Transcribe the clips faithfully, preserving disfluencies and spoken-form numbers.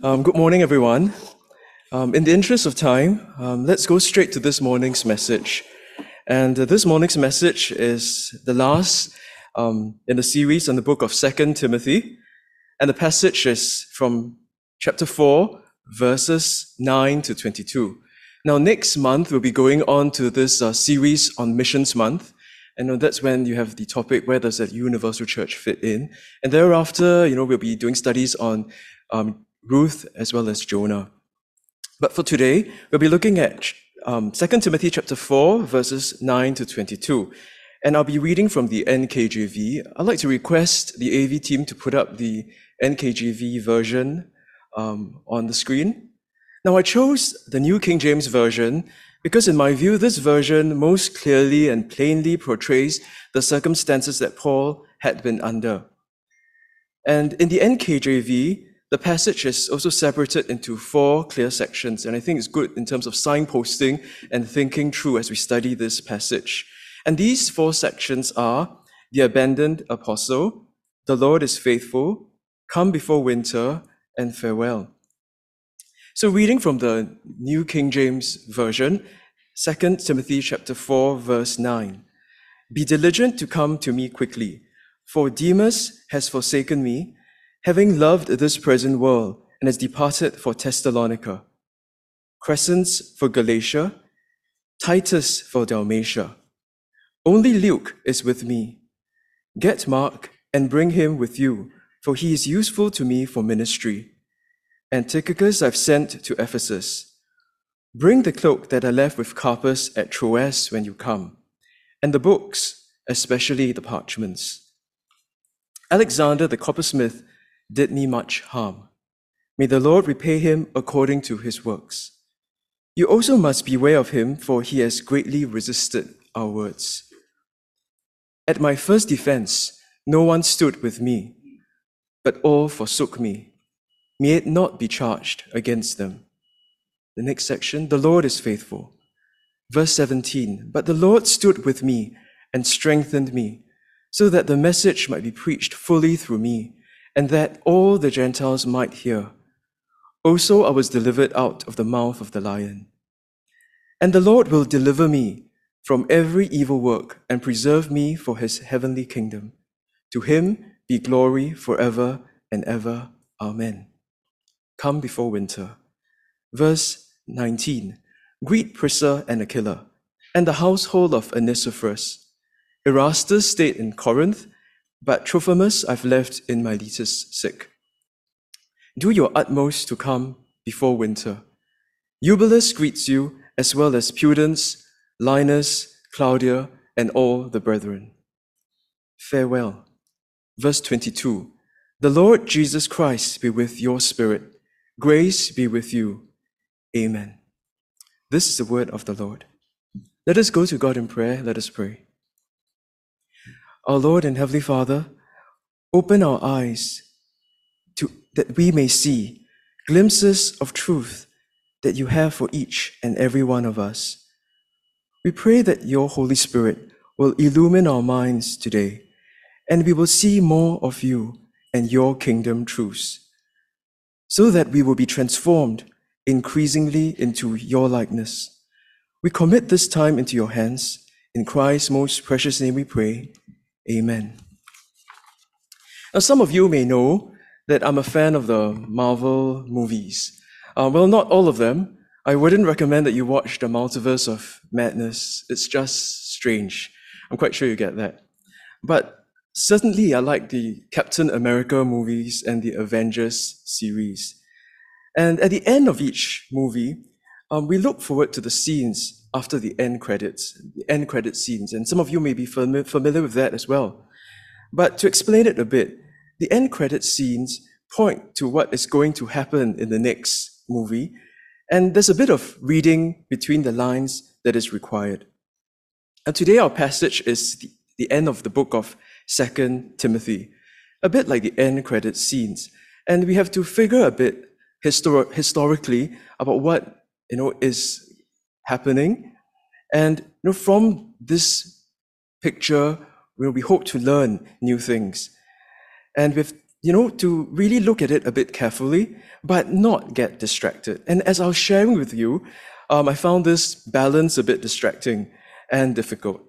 Um, good morning, everyone. Um, in the interest of time, um, let's go straight to this morning's message. And uh, this morning's message is the last um, in the series on the book of Second Timothy. And the passage is from chapter four, verses nine to twenty-two. Now, next month, we'll be going on to this uh, series on Missions Month. And uh, that's when you have the topic, where does a universal church fit in? And thereafter, you know, we'll be doing studies on um, Ruth as well as Jonah. But for today, we'll be looking at um, Second Timothy chapter four, verses nine to twenty-two. And I'll be reading from the N K J V. I'd like to request the A V team to put up the N K J V version um, on the screen. Now, I chose the New King James Version because, in my view, this version most clearly and plainly portrays the circumstances that Paul had been under. And in the N K J V, the passage is also separated into four clear sections, and I think it's good in terms of signposting and thinking through as we study this passage. And these four sections are the abandoned apostle, the Lord is faithful, come before winter, and farewell. So reading from the New King James Version, Second Timothy chapter four, verse nine. Be diligent to come to me quickly, for Demas has forsaken me, having loved this present world, and has departed for Thessalonica. Crescens for Galatia, Titus for Dalmatia. Only Luke is with me. Get Mark and bring him with you, for he is useful to me for ministry. And Tychicus I've sent to Ephesus. Bring the cloak that I left with Carpus at Troas when you come, and the books, especially the parchments. Alexander the coppersmith did me much harm. May the Lord repay him according to his works. You also must beware of him, for he has greatly resisted our words. At my first defense, no one stood with me, but all forsook me. May it not be charged against them. The next section, the Lord is faithful. Verse seventeen, but the Lord stood with me and strengthened me, so that the message might be preached fully through me, and that all the Gentiles might hear. Also I was delivered out of the mouth of the lion. And the Lord will deliver me from every evil work and preserve me for his heavenly kingdom. To him be glory forever and ever. Amen. Come before winter. Verse nineteen. Greet Prisca and Aquila, and the household of Onesiphorus. Erastus stayed in Corinth, but Trophimus I've left in Miletus sick. Do your utmost to come before winter. Eubulus greets you, as well as Pudens, Linus, Claudia, and all the brethren. Farewell. Verse twenty-two. The Lord Jesus Christ be with your spirit. Grace be with you. Amen. This is the word of the Lord. Let us go to God in prayer. Let us pray. Our Lord and Heavenly Father, open our eyes to, that we may see glimpses of truth that you have for each and every one of us. We pray that your Holy Spirit will illumine our minds today, and we will see more of you and your kingdom truths, so that we will be transformed increasingly into your likeness. We commit this time into your hands. In Christ's most precious name we pray. Amen. Now, some of you may know that I'm a fan of the Marvel movies. Uh, well, not all of them. I wouldn't recommend that you watch the Multiverse of Madness. It's just strange. I'm quite sure you get that. But certainly, I like the Captain America movies and the Avengers series. And at the end of each movie, um, we look forward to the scenes after the end credits, the end credit scenes. And some of you may be fami- familiar with that as well. But to explain it a bit, the end credit scenes point to what is going to happen in the next movie. And there's a bit of reading between the lines that is required. And today our passage is the, the end of the book of Second Timothy, a bit like the end credit scenes. And we have to figure a bit histor- historically about what, you know, is happening. And you know, from this picture, you know, we hope to learn new things. And with you know, to really look at it a bit carefully, but not get distracted. And as I was sharing with you, um, I found this balance a bit distracting and difficult.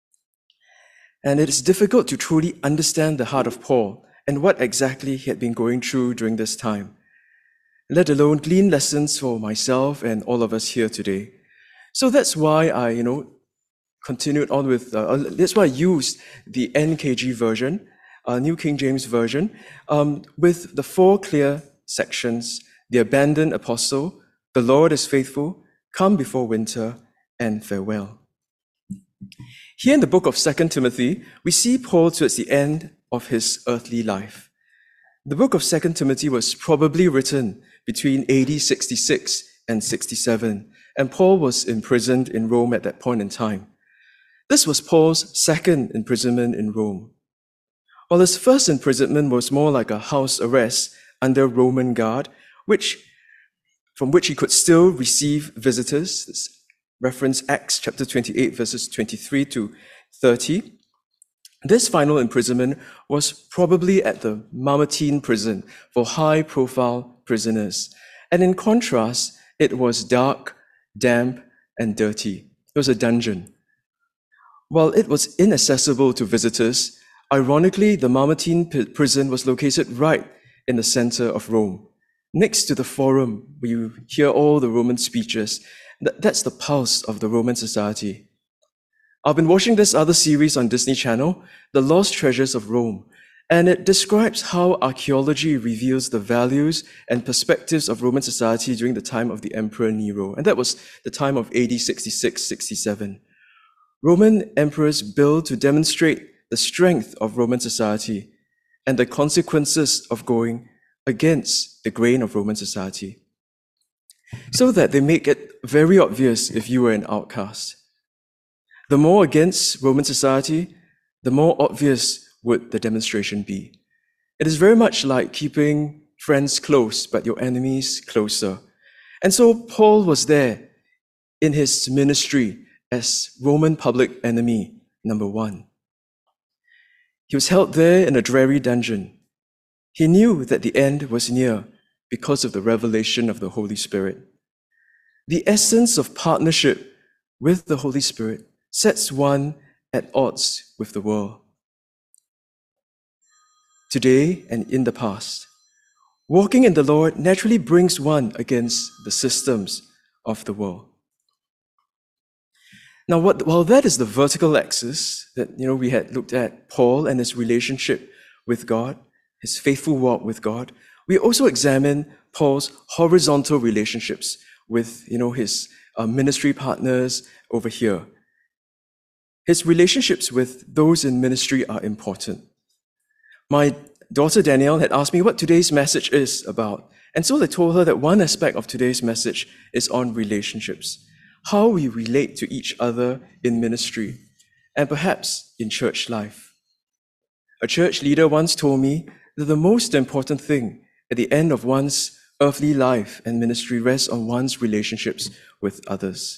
And it is difficult to truly understand the heart of Paul and what exactly he had been going through during this time, let alone glean lessons for myself and all of us here today. So that's why I, you know, continued on with, uh, that's why I used the N K G version, uh, New King James Version, um, with the four clear sections: the abandoned apostle, the Lord is faithful, come before winter, and farewell. Here in the book of Second Timothy, we see Paul towards the end of his earthly life. The book of Second Timothy was probably written between A D sixty-six and sixty-seven, and Paul was imprisoned in Rome at that point in time. This was Paul's second imprisonment in Rome. While his first imprisonment was more like a house arrest under Roman guard, which, from which he could still receive visitors. This reference Acts chapter twenty-eight, verses twenty-three to thirty. This final imprisonment was probably at the Mamertine prison for high-profile prisoners. And in contrast, it was dark, damp, and dirty. It was a dungeon. While it was inaccessible to visitors, ironically, the Mamertine prison was located right in the center of Rome, next to the Forum, where you hear all the Roman speeches. That's the pulse of the Roman society. I've been watching this other series on Disney Channel, The Lost Treasures of Rome, and it describes how archaeology reveals the values and perspectives of Roman society during the time of the Emperor Nero, and that was the time of A D sixty-six sixty-seven. Roman emperors built to demonstrate the strength of Roman society and the consequences of going against the grain of Roman society, so that they make it very obvious if you were an outcast. The more against Roman society, the more obvious would the demonstration be. It is very much like keeping friends close, but your enemies closer. And so Paul was there in his ministry as Roman public enemy number one. He was held there in a dreary dungeon. He knew that the end was near because of the revelation of the Holy Spirit. The essence of partnership with the Holy Spirit sets one at odds with the world. Today and in the past, walking in the Lord naturally brings one against the systems of the world. Now, what, while that is the vertical axis that you know we had looked at, Paul and his relationship with God, his faithful walk with God, we also examine Paul's horizontal relationships with you know his uh, ministry partners over here. His relationships with those in ministry are important. My daughter Danielle had asked me what today's message is about, and so I told her that one aspect of today's message is on relationships, how we relate to each other in ministry, and perhaps in church life. A church leader once told me that the most important thing at the end of one's earthly life and ministry rests on one's relationships with others.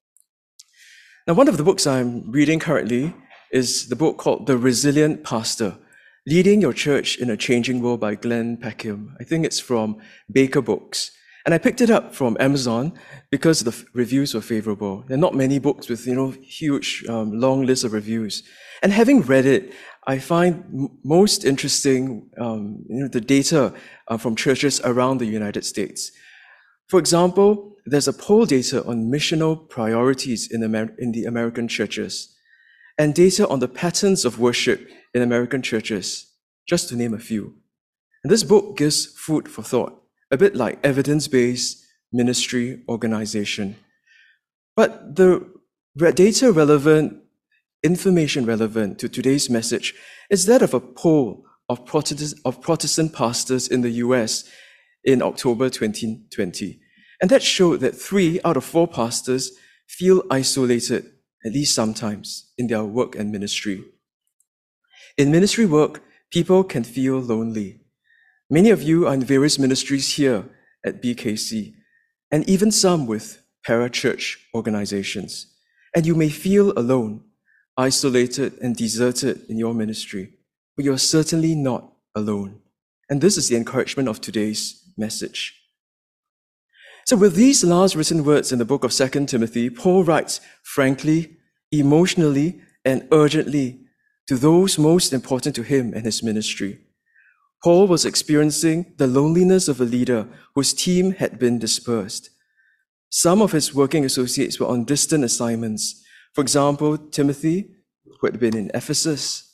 Now, one of the books I'm reading currently is the book called The Resilient Pastor, Leading Your Church in a Changing World by Glenn Peckham. I think it's from Baker Books. And I picked it up from Amazon because the f- reviews were favorable. There are not many books with, you know, huge, um, long lists of reviews. And having read it, I find m- most interesting, um, you know, the data uh, from churches around the United States. For example, there's a poll data on missional priorities in, Amer- in the American churches, and data on the patterns of worship in American churches, just to name a few. And this book gives food for thought, a bit like evidence-based ministry organization. But the data relevant, information relevant to today's message is that of a poll of Protestant, of Protestant pastors in the U S in October twenty twenty. And that showed that three out of four pastors feel isolated, at least sometimes, in their work and ministry. In ministry work, people can feel lonely. Many of you are in various ministries here at B K C, and even some with parachurch organizations. And you may feel alone, isolated, and deserted in your ministry, but you're certainly not alone. And this is the encouragement of today's message. So with these last written words in the book of Second Timothy, Paul writes frankly, emotionally, and urgently to those most important to him and his ministry. Paul was experiencing the loneliness of a leader whose team had been dispersed. Some of his working associates were on distant assignments. For example, Timothy, who had been in Ephesus.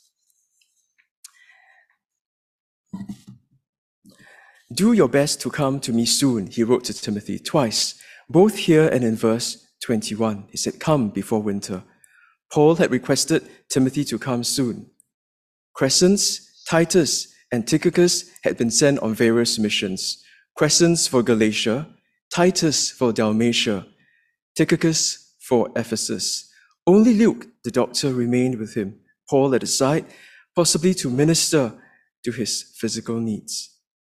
Do your best to come to me soon, he wrote to Timothy twice, both here and in verse twenty-one. He said, come before winter. Paul had requested Timothy to come soon. Crescens, Titus, and Tychicus had been sent on various missions. Crescens for Galatia, Titus for Dalmatia, Tychicus for Ephesus. Only Luke, the doctor, remained with him, Paul at his side, possibly to minister to his physical needs.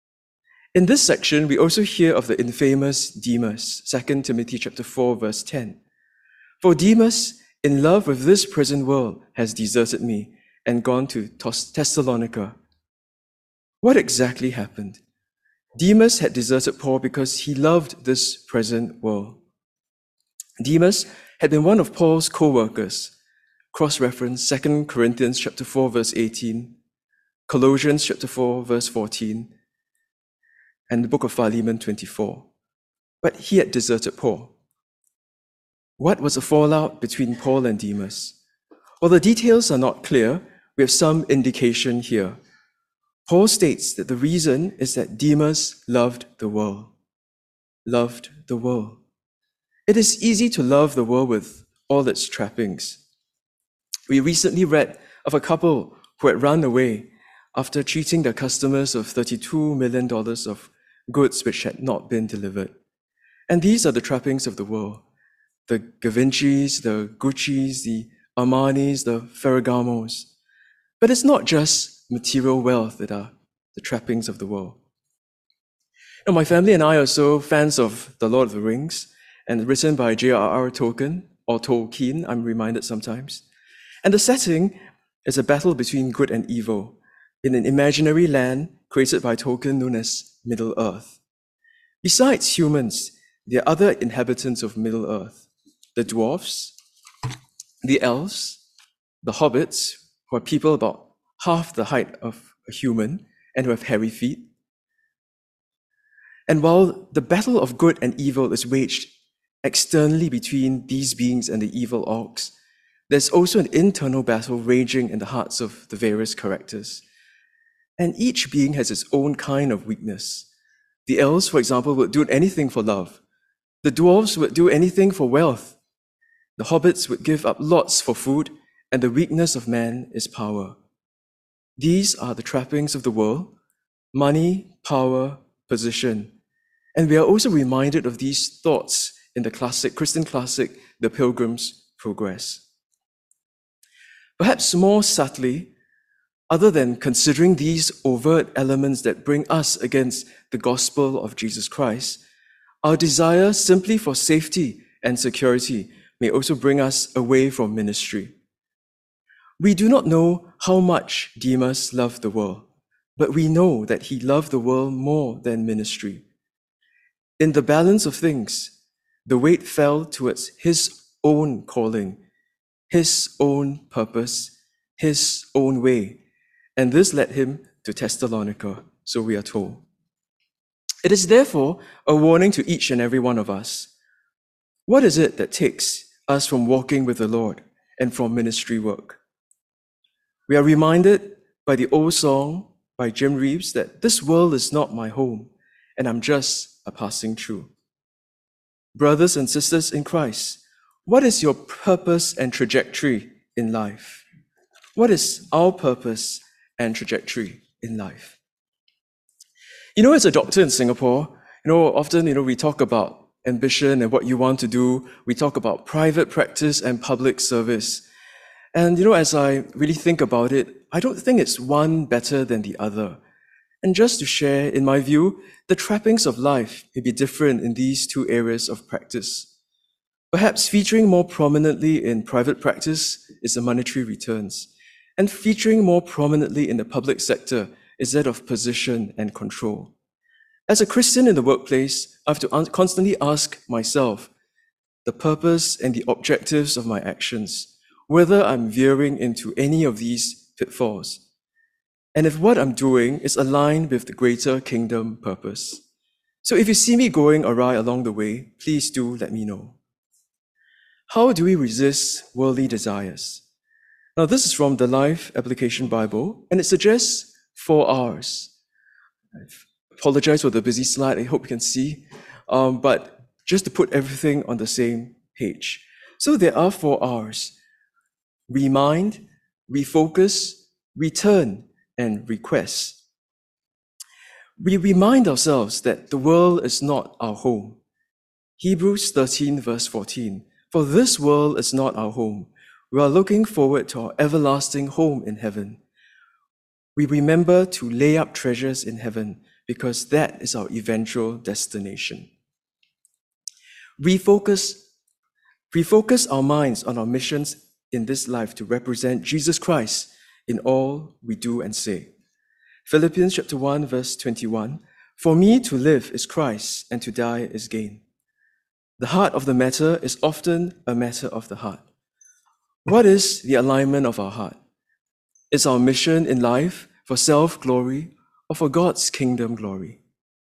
In this section, we also hear of the infamous Demas, Second Timothy chapter four, verse ten. For Demas, in love with this present world, has deserted me and gone to Thessalonica. What exactly happened? Demas had deserted Paul because he loved this present world. Demas had been one of Paul's co-workers. Cross-reference Second Corinthians chapter four, verse eighteen, Colossians chapter four, verse fourteen, and the book of Philemon twenty-four. But he had deserted Paul. What was the fallout between Paul and Demas? While the details are not clear, we have some indication here. Paul states that the reason is that Demas loved the world. Loved the world. It is easy to love the world with all its trappings. We recently read of a couple who had run away after cheating their customers of thirty-two million dollars of goods which had not been delivered. And these are the trappings of the world. The Givenchys, the Guccis, the Armanis, the Ferragamos. But it's not just material wealth that are the trappings of the world. You know, my family and I are also fans of The Lord of the Rings, and written by J R R Tolkien, or Tolkien, I'm reminded sometimes. And the setting is a battle between good and evil in an imaginary land created by Tolkien known as Middle-earth. Besides humans, there are other inhabitants of Middle-earth, the dwarfs, the elves, the hobbits, who are people about half the height of a human and who have hairy feet. And while the battle of good and evil is waged externally between these beings and the evil orcs, there's also an internal battle raging in the hearts of the various characters. And each being has its own kind of weakness. The elves, for example, would do anything for love. The dwarves would do anything for wealth. The hobbits would give up lots for food, and the weakness of man is power. These are the trappings of the world: money, power, position. And we are also reminded of these thoughts in the classic, Christian classic, The Pilgrim's Progress. Perhaps more subtly, other than considering these overt elements that bring us against the gospel of Jesus Christ, our desire simply for safety and security may also bring us away from ministry. We do not know how much Demas loved the world, but we know that he loved the world more than ministry. In the balance of things, the weight fell towards his own calling, his own purpose, his own way, and this led him to Thessalonica, so we are told. It is therefore a warning to each and every one of us. What is it that takes us from walking with the Lord and from ministry work? We are reminded by the old song by Jim Reeves that this world is not my home, and I'm just a passing through. Brothers and sisters in Christ, what is your purpose and trajectory in life? What is our purpose and trajectory in life? You know, as a doctor in Singapore, you know, often, you know, we talk about ambition and what you want to do. We talk about private practice and public service. And, you know, as I really think about it, I don't think it's one better than the other. And just to share, in my view, the trappings of life may be different in these two areas of practice. Perhaps featuring more prominently in private practice is the monetary returns, and featuring more prominently in the public sector is that of position and control. As a Christian in the workplace, I have to constantly ask myself the purpose and the objectives of my actions, whether I'm veering into any of these pitfalls, and if what I'm doing is aligned with the greater kingdom purpose. So if you see me going awry along the way, please do let me know. How do we resist worldly desires? Now, this is from the Life Application Bible, and it suggests four R's. I apologize for the busy slide, I hope you can see, um, but just to put everything on the same page. So there are four R's: remind, refocus, return, and request. We remind ourselves that the world is not our home. Hebrews thirteen verse fourteen, for this world is not our home. We are looking forward to our everlasting home in heaven. We remember to lay up treasures in heaven because that is our eventual destination. Refocus, refocus our minds on our missions in this life to represent Jesus Christ in all we do and say. Philippians chapter one verse twenty-one, for me to live is Christ and to die is gain. The heart of the matter is often a matter of the heart. What is the alignment of our heart? Is our mission in life for self-glory or for God's kingdom glory?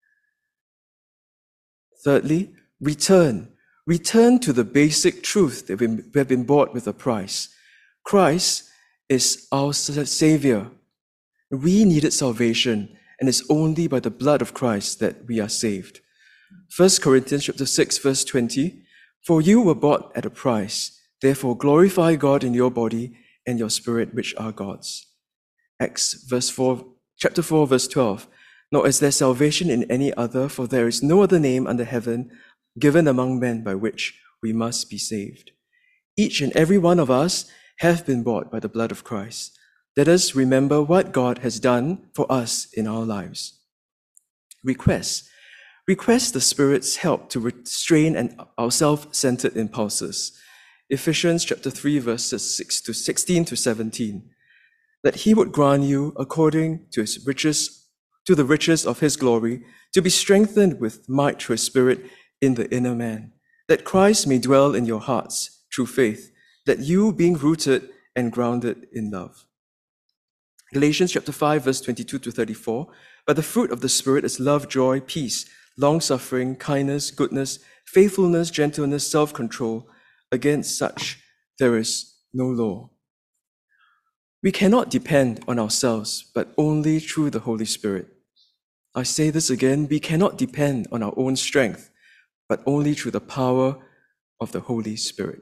Thirdly, return. Return to the basic truth that we have been bought with a price. Christ is our Savior. We needed salvation, and it's only by the blood of Christ that we are saved. First Corinthians chapter six, verse twenty, for you were bought at a price. Therefore, glorify God in your body and your spirit, which are God's. Acts verse four, chapter four, verse twelve. Nor is there salvation in any other, for there is no other name under heaven given among men by which we must be saved. Each and every one of us have been bought by the blood of Christ. Let us remember what God has done for us in our lives. Request. Request the Spirit's help to restrain our self-centered impulses. Ephesians chapter three, verses six to sixteen to seventeen. That he would grant you, according to his riches, to the riches of his glory, to be strengthened with might through his Spirit in the inner man, that Christ may dwell in your hearts through faith, that you, being rooted and grounded in love. Galatians chapter five, verse twenty-two to thirty-four. But the fruit of the Spirit is love, joy, peace, long-suffering, kindness, goodness, faithfulness, gentleness, self-control. Against such there is no law. We cannot depend on ourselves, but only through the Holy Spirit. I say this again, we cannot depend on our own strength, but only through the power of the Holy Spirit.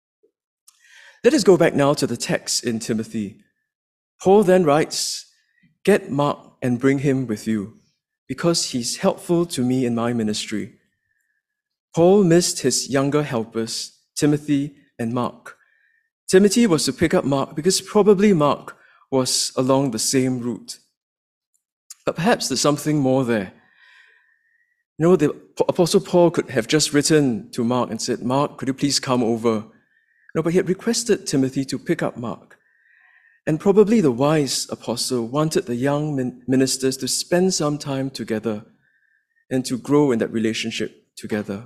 Let us go back now to the text in Timothy. Paul then writes, get Mark and bring him with you, because he's helpful to me in my ministry. Paul missed his younger helpers, Timothy and Mark. Timothy was to pick up Mark because probably Mark was along the same route. But perhaps there's something more there. You know, the Apostle Paul could have just written to Mark and said, Mark, could you please come over? No, but he had requested Timothy to pick up Mark. And probably the wise apostle wanted the young ministers to spend some time together and to grow in that relationship together.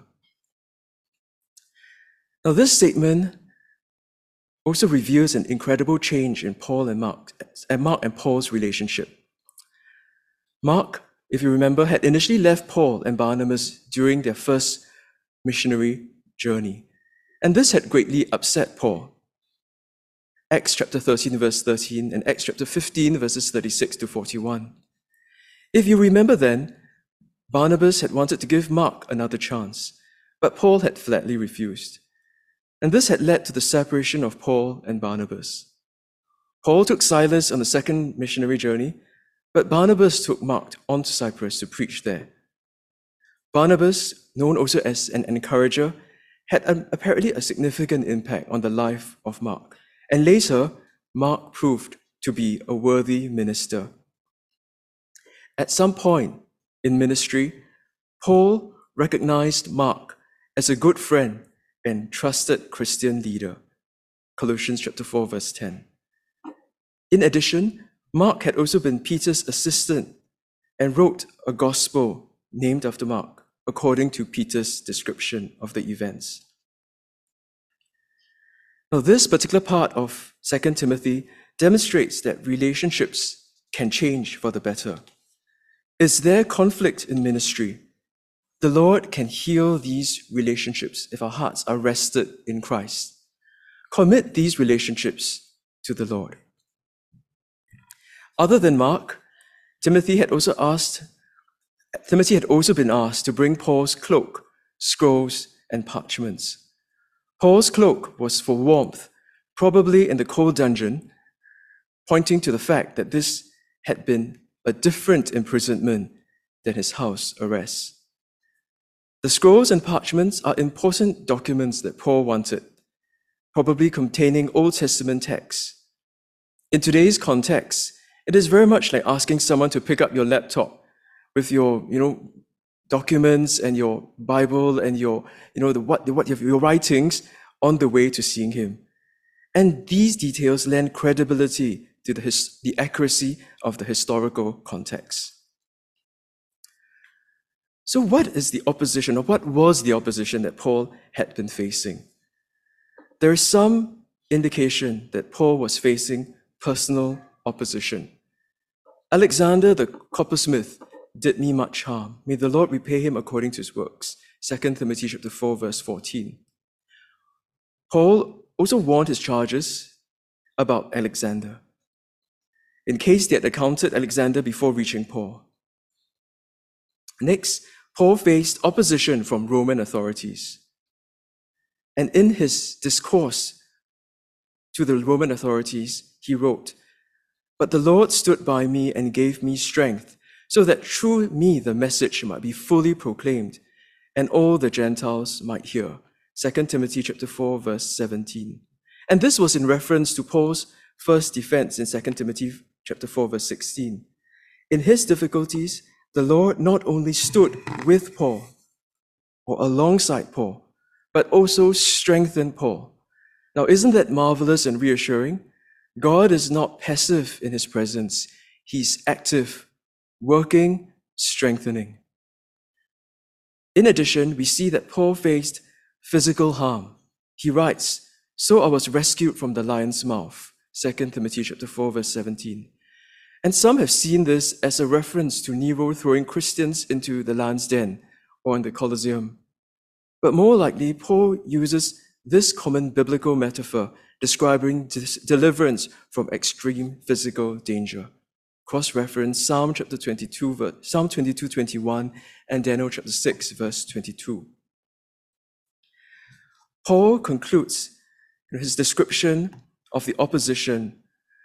Now, this statement also reveals an incredible change in Paul and Mark, and Mark and Paul's relationship. Mark, if you remember, had initially left Paul and Barnabas during their first missionary journey, and this had greatly upset Paul. Acts chapter thirteen, verse thirteen, and Acts chapter fifteen, verses thirty-six to forty-one. If you remember then, Barnabas had wanted to give Mark another chance, but Paul had flatly refused. And this had led to the separation of Paul and Barnabas. Paul took Silas on the second missionary journey, but Barnabas took Mark on to Cyprus to preach there. Barnabas, known also as an encourager, had an, apparently a significant impact on the life of Mark. And later, Mark proved to be a worthy minister. At some point in ministry, Paul recognized Mark as a good friend and trusted Christian leader. Colossians chapter four, verse ten. In addition, Mark had also been Peter's assistant and wrote a gospel named after Mark, according to Peter's description of the events. Now, this particular part of Second Timothy demonstrates that relationships can change for the better. Is there conflict in ministry? The Lord can heal these relationships if our hearts are rested in Christ. Commit these relationships to the Lord. Other than Mark, Timothy had also asked, Timothy had also been asked to bring Paul's cloak, scrolls, and parchments. Paul's cloak was for warmth, probably in the cold dungeon, pointing to the fact that this had been a different imprisonment than his house arrest. The scrolls and parchments are important documents that Paul wanted, probably containing Old Testament texts. In today's context, it is very much like asking someone to pick up your laptop with your, you know, documents and your Bible and your, you know, the what, what your writings on the way to seeing him. And these details lend credibility to the, his, the accuracy of the historical context. So what is the opposition, or what was the opposition that Paul had been facing? There is some indication that Paul was facing personal opposition. Alexander the coppersmith did me much harm. May the Lord repay him according to his works. Second Timothy chapter four, verse fourteen. Paul also warned his charges about Alexander, in case they had encountered Alexander before reaching Paul. Next, Paul faced opposition from Roman authorities. And in his discourse to the Roman authorities, he wrote, "But the Lord stood by me and gave me strength, so that through me the message might be fully proclaimed, and all the Gentiles might hear." Second Timothy chapter four, verse seventeen. And this was in reference to Paul's first defense in Second Timothy chapter four, verse sixteen. In his difficulties, the Lord not only stood with Paul or alongside Paul, but also strengthened Paul. Now, isn't that marvelous and reassuring? God is not passive in his presence. He's active, working, strengthening. In addition, we see that Paul faced physical harm. He writes, "So I was rescued from the lion's mouth." Second Timothy chapter four, verse seventeen. And some have seen this as a reference to Nero throwing Christians into the lion's den or in the Colosseum. But more likely, Paul uses this common biblical metaphor describing dis- deliverance from extreme physical danger. Cross-reference Psalm chapter twenty-two, verse, Psalm twenty-two, twenty-one, and Daniel chapter six, verse twenty-two. Paul concludes his description of the opposition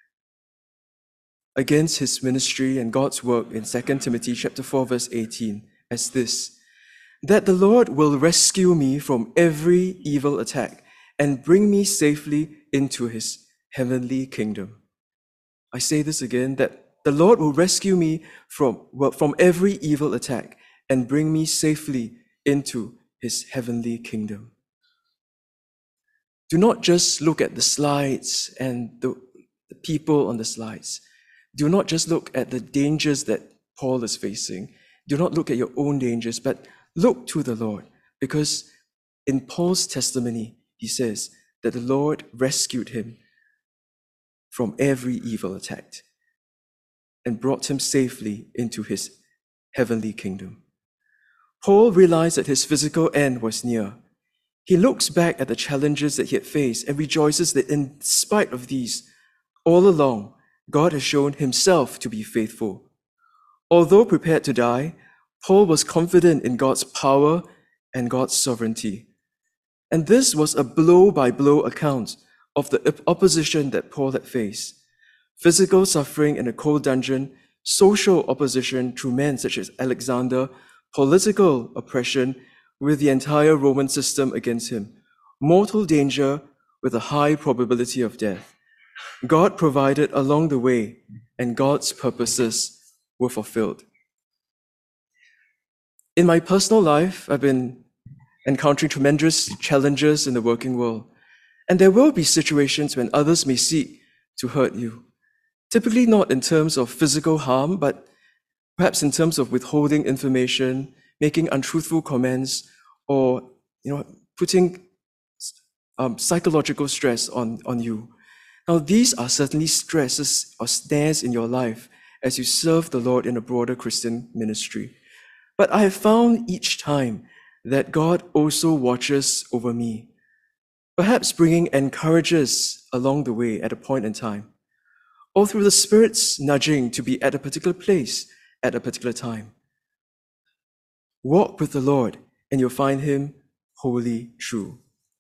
against his ministry and God's work in Second Timothy chapter four, verse eighteen as this: "That the Lord will rescue me from every evil attack and bring me safely into his heavenly kingdom." I say this again, that the Lord will rescue me from, well, from every evil attack and bring me safely into his heavenly kingdom. Do not just look at the slides and the, the people on the slides. Do not just look at the dangers that Paul is facing. Do not look at your own dangers, but look to the Lord, because in Paul's testimony, he says that the Lord rescued him from every evil attack and brought him safely into his heavenly kingdom. Paul realized that his physical end was near. He looks back at the challenges that he had faced and rejoices that in spite of these, all along, God has shown himself to be faithful. Although prepared to die, Paul was confident in God's power and God's sovereignty. And this was a blow-by-blow account of the opposition that Paul had faced. Physical suffering in a cold dungeon, social opposition through men such as Alexander, political oppression with the entire Roman system against him, mortal danger with a high probability of death. God provided along the way, and God's purposes were fulfilled. In my personal life, I've been encountering tremendous challenges in the working world, and there will be situations when others may seek to hurt you. typically not in terms of physical harm, but perhaps in terms of withholding information, making untruthful comments, or you know, putting um, psychological stress on, on you. Now, these are certainly stresses or snares in your life as you serve the Lord in a broader Christian ministry. But I have found each time that God also watches over me, perhaps bringing encouragers along the way at a point in time, or through the Spirit's nudging to be at a particular place at a particular time. Walk with the Lord, and you'll find Him wholly true.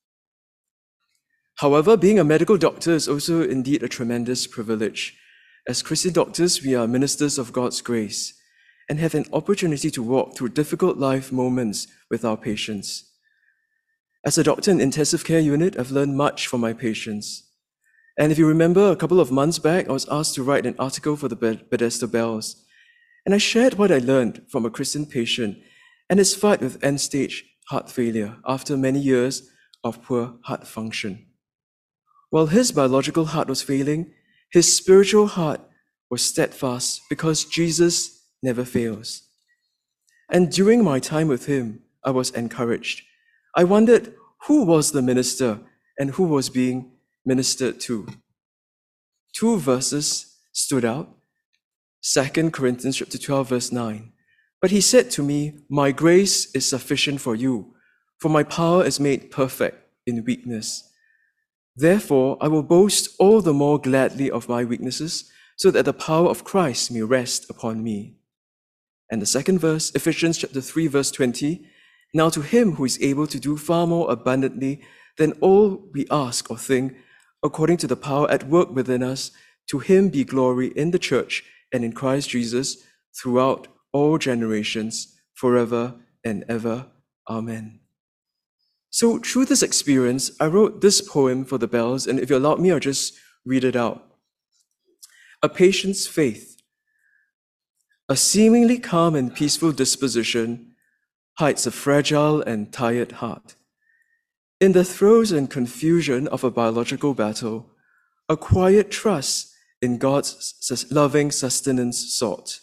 However, being a medical doctor is also indeed a tremendous privilege. As Christian doctors, we are ministers of God's grace and have an opportunity to walk through difficult life moments with our patients. As a doctor in intensive care unit, I've learned much from my patients. And if you remember, a couple of months back, I was asked to write an article for the Bethesda Bells. And I shared what I learned from a Christian patient and his fight with end-stage heart failure after many years of poor heart function. While his biological heart was failing, his spiritual heart was steadfast because Jesus never fails. And during my time with him, I was encouraged. I wondered who was the minister and who was being ministered to. Two verses stood out. Second Corinthians chapter twelve, verse nine. But he said to me, "My grace is sufficient for you, for my power is made perfect in weakness. Therefore, I will boast all the more gladly of my weaknesses, so that the power of Christ may rest upon me." And the second verse, Ephesians chapter three, verse twenty, "Now to him who is able to do far more abundantly than all we ask or think, according to the power at work within us, to him be glory in the church and in Christ Jesus throughout all generations, forever and ever. Amen." So through this experience, I wrote this poem for the bells, and if you allow me, I'll just read it out. A patient's faith. A seemingly calm and peaceful disposition hides a fragile and tired heart. In the throes and confusion of a biological battle, a quiet trust in God's loving sustenance sought.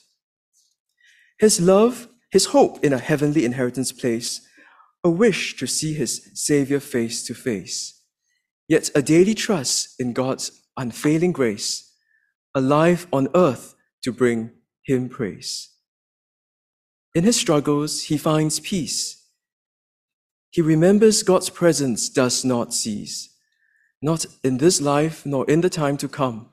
His love, his hope in a heavenly inheritance place, a wish to see his Savior face to face, yet a daily trust in God's unfailing grace, a life on earth to bring him praise. In his struggles, he finds peace. He remembers God's presence does not cease, not in this life nor in the time to come.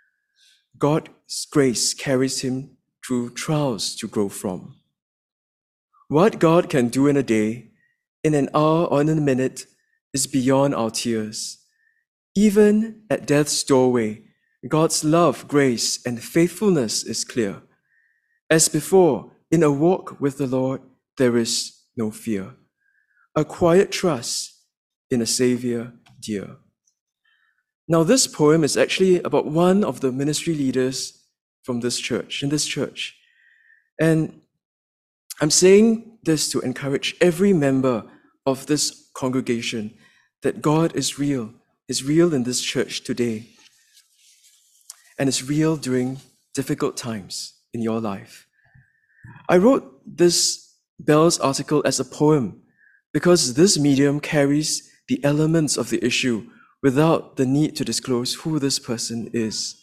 God's grace carries him through trials to grow from. What God can do in a day, in an hour or in a minute, is beyond our tears. Even at death's doorway, God's love, grace, and faithfulness is clear. As before, in a walk with the Lord, there is no fear. A quiet trust in a Savior dear. Now, this poem is actually about one of the ministry leaders from this church, in this church. And I'm saying this to encourage every member of this congregation that God is real, is real in this church today, and is real during difficult times in your life. I wrote this Bells article as a poem because this medium carries the elements of the issue without the need to disclose who this person is.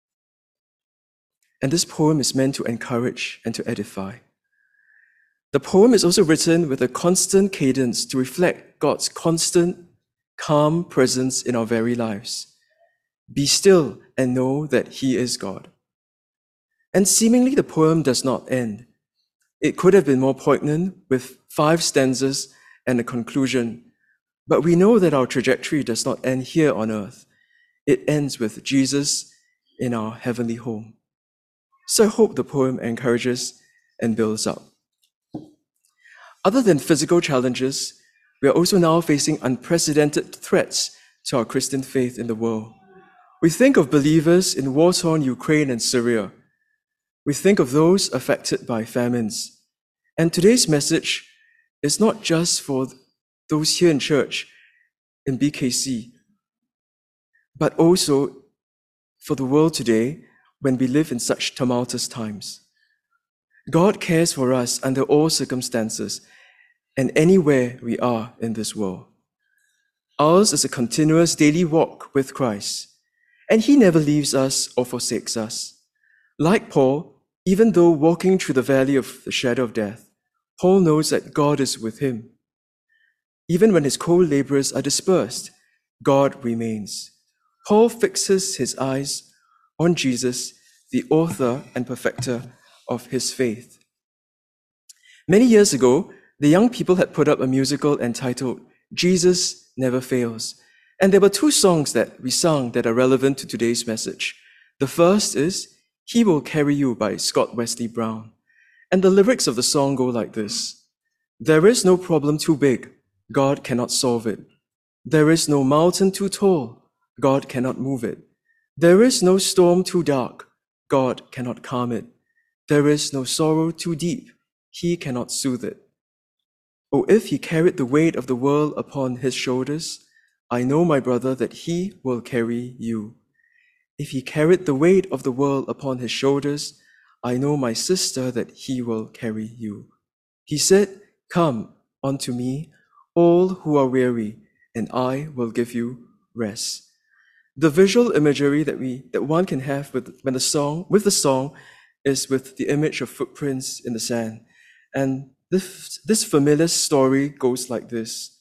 And this poem is meant to encourage and to edify. The poem is also written with a constant cadence to reflect God's constant, calm presence in our very lives. Be still and know that He is God. And seemingly the poem does not end. It could have been more poignant with five stanzas and a conclusion, but we know that our trajectory does not end here on earth. It ends with Jesus in our heavenly home. So I hope the poem encourages and builds up. Other than physical challenges, we are also now facing unprecedented threats to our Christian faith in the world. We think of believers in war-torn Ukraine and Syria. We think of those affected by famines. And today's message is not just for those here in church in B K C, but also for the world today, when we live in such tumultuous times. God cares for us under all circumstances and anywhere we are in this world. Ours is a continuous daily walk with Christ, and He never leaves us or forsakes us. Like Paul, even though walking through the valley of the shadow of death, Paul knows that God is with him. Even when his co-laborers are dispersed, God remains. Paul fixes his eyes on Jesus, the author and perfecter of his faith. Many years ago, the young people had put up a musical entitled Jesus Never Fails. And there were two songs that we sung that are relevant to today's message. The first is He Will Carry You by Scott Wesley Brown. And the lyrics of the song go like this. There is no problem too big, God cannot solve it. There is no mountain too tall, God cannot move it. There is no storm too dark, God cannot calm it. There is no sorrow too deep, He cannot soothe it. Oh, if He carried the weight of the world upon His shoulders, I know, my brother, that He will carry you. If He carried the weight of the world upon His shoulders, I know, my sister, that He will carry you. He said, come unto me, all who are weary, and I will give you rest. The visual imagery that we that one can have with when the song with the song is with the image of footprints in the sand. And this, this familiar story goes like this.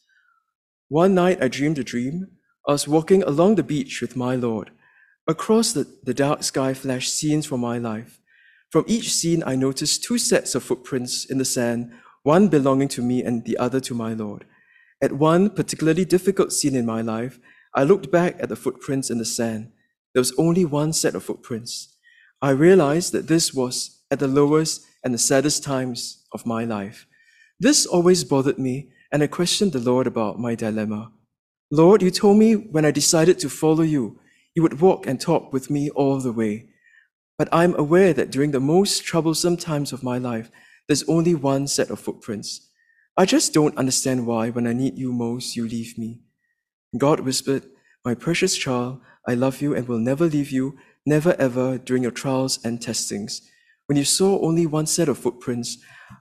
One night I dreamed a dream. I was walking along the beach with my Lord. Across the, the dark sky flashed scenes from my life. From each scene I noticed two sets of footprints in the sand, one belonging to me and the other to my Lord. At one particularly difficult scene in my life, I looked back at the footprints in the sand. There was only one set of footprints. I realized that this was at the lowest and the saddest times of my life. This always bothered me, and I questioned the Lord about my dilemma. Lord, you told me when I decided to follow you, you would walk and talk with me all the way. But I'm aware that during the most troublesome times of my life, there's only one set of footprints. I just don't understand why when I need you most, you leave me. God whispered, my precious child, I love you and will never leave you, never ever during your trials and testings. When you saw only one set of footprints,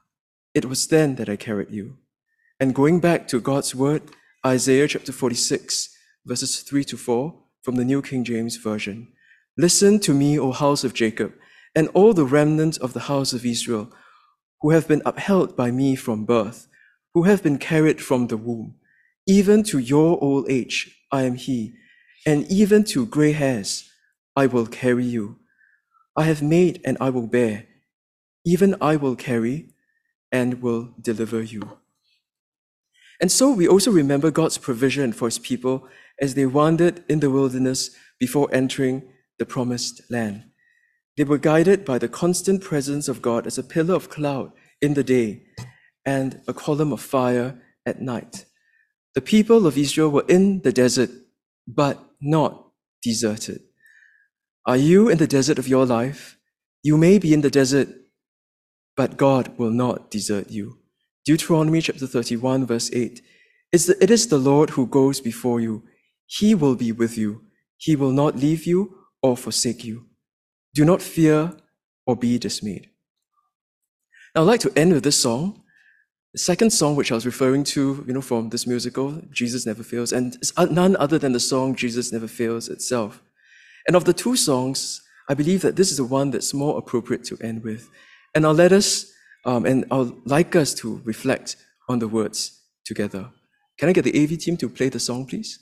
it was then that I carried you. And going back to God's word, Isaiah chapter forty-six, verses three to four, from the New King James Version. Listen to me, O house of Jacob, and all the remnant of the house of Israel, who have been upheld by me from birth, who have been carried from the womb. Even to your old age, I am he, and even to gray hairs, I will carry you. I have made and I will bear, even I will carry and will deliver you. And so we also remember God's provision for his people as they wandered in the wilderness before entering the promised land. They were guided by the constant presence of God as a pillar of cloud in the day and a column of fire at night. The people of Israel were in the desert, but not deserted. Are you in the desert of your life? You may be in the desert, but God will not desert you. Deuteronomy chapter thirty-one, verse eight. It is the Lord who goes before you. He will be with you. He will not leave you or forsake you. Do not fear or be dismayed. Now, I'd like to end with this song, the second song which I was referring to, you know, from this musical, Jesus Never Fails, and it's none other than the song Jesus Never Fails itself. And of the two songs, I believe that this is the one that's more appropriate to end with. And I'll let us, um, and I'll like us to reflect on the words together. Can I get the A V team to play the song, please?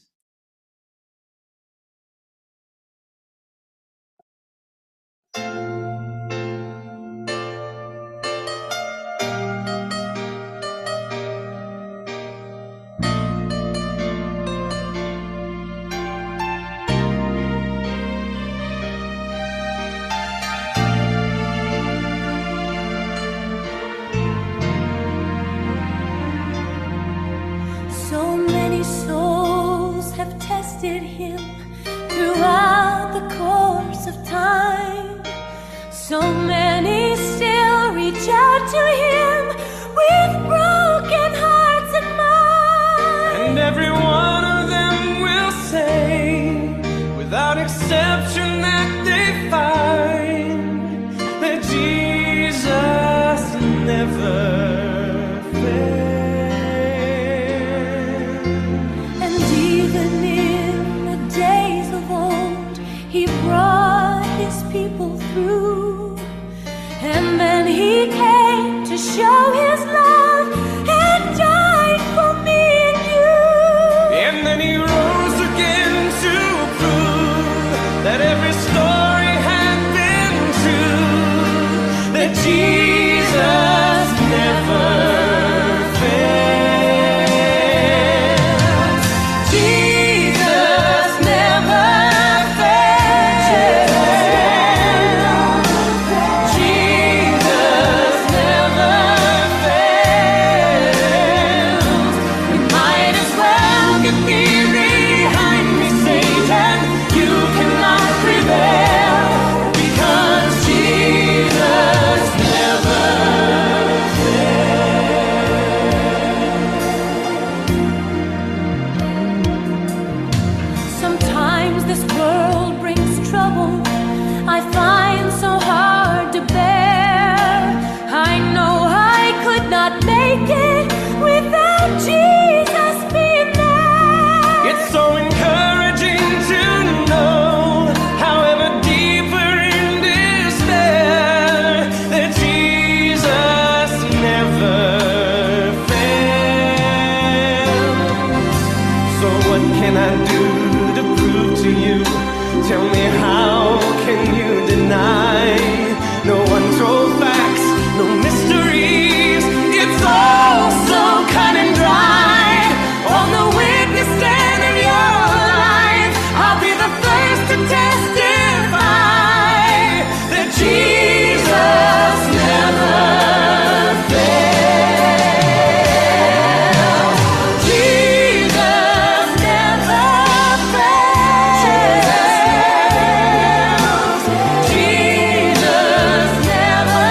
So many still reach out to him with broken hearts and minds. And every one of them will say, without exception, that they find never fail. And even in the days of old, he brought his people through. And then he came to show his love and died for me and you. And then he rose again to prove that every story had been true, that Jesus never fails. Jesus never fails. Jesus never fails. We might as well get thee behind me, Satan. You cannot prevail, because Jesus never Sometimes this world brings trouble I find so hard to bear. I know I could not make it without Jesus being there. It's so encouraging to know, however deeper in despair, that Jesus never fails. So what can I do to prove to you? Tell me, how can you deny? No untold facts, no mysteries. It's all so cut and dry. On the witness stand of your life, I'll be the first to testify that Jesus never fails. Jesus never fails. Jesus never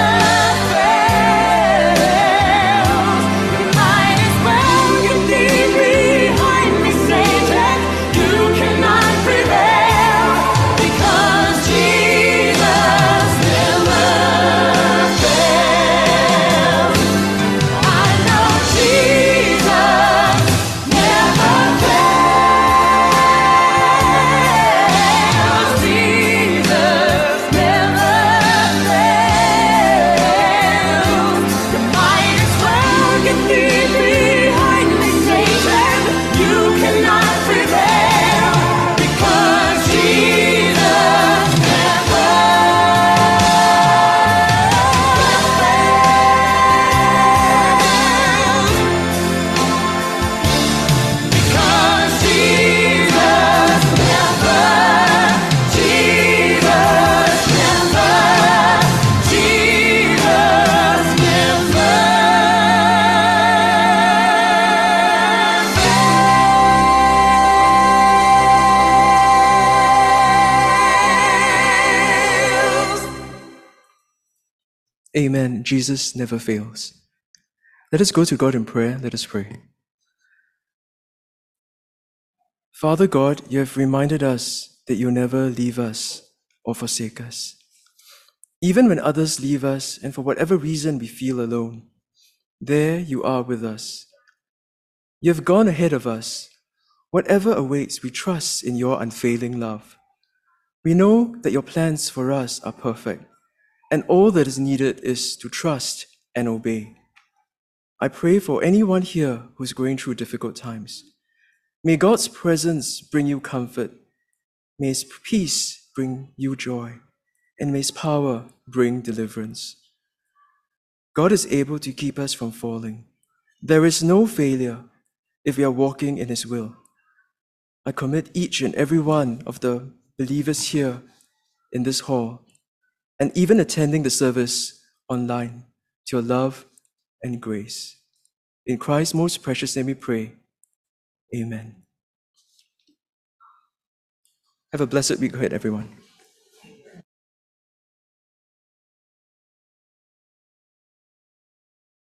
fails. You might as well get thee behind me, Satan. You cannot prevail, because Jesus never fails. I know Jesus never fails. Jesus never fails. You might as well get thee behind me, Satan. You cannot prevail, because Jesus never fails. Because Jesus never, Jesus never, Jesus never fails. Amen. Jesus never fails. Let us go to God in prayer. Let us pray. Father God, you have reminded us that you never leave us or forsake us. Even when others leave us and for whatever reason we feel alone, there you are with us. You have gone ahead of us. Whatever awaits, we trust in your unfailing love. We know that your plans for us are perfect, and all that is needed is to trust and obey. I pray for anyone here who's going through difficult times. May God's presence bring you comfort. May his peace bring you joy. And may his power bring deliverance. God is able to keep us from falling. There is no failure if we are walking in his will. I commit each and every one of the believers here in this hall, and even attending the service online, to your love and grace. In Christ's most precious name we pray. Amen. Have a blessed week ahead, everyone.